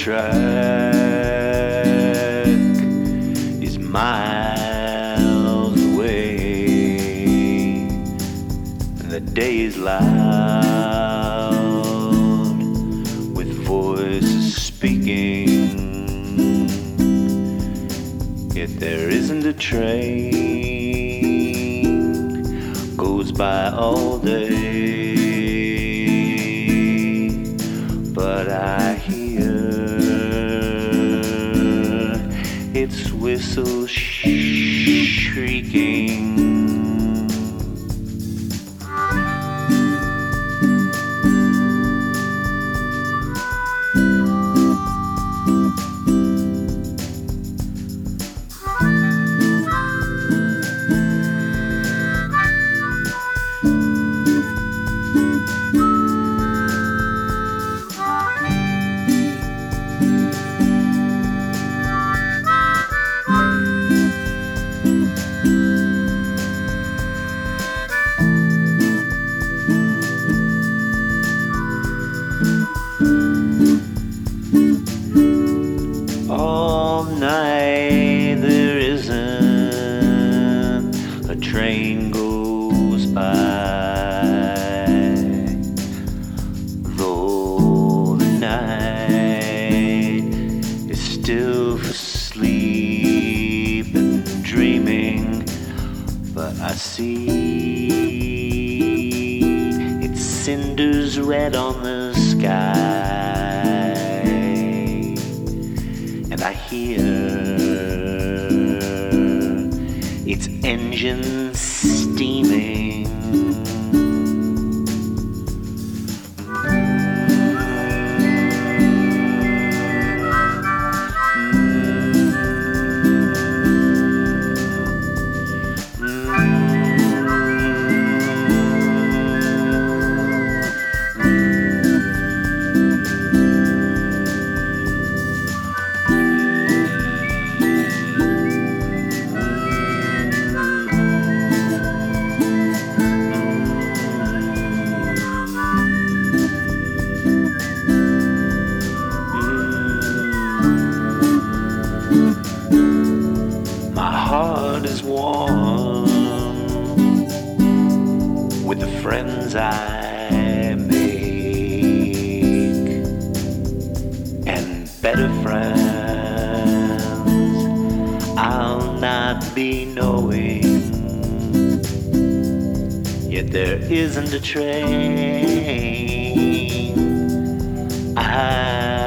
track is miles away, and the day is loud with voices speaking, yet there isn't a train goes by all day. But I hear its whistle shrieking. All night there isn't a train goes by, though the night is still for sleep and dreaming. But I see its cinders red on the sky, and I hear its engine steaming. My heart is warm with the friends I make, and better friends I'll not be knowing. Yet there isn't a train I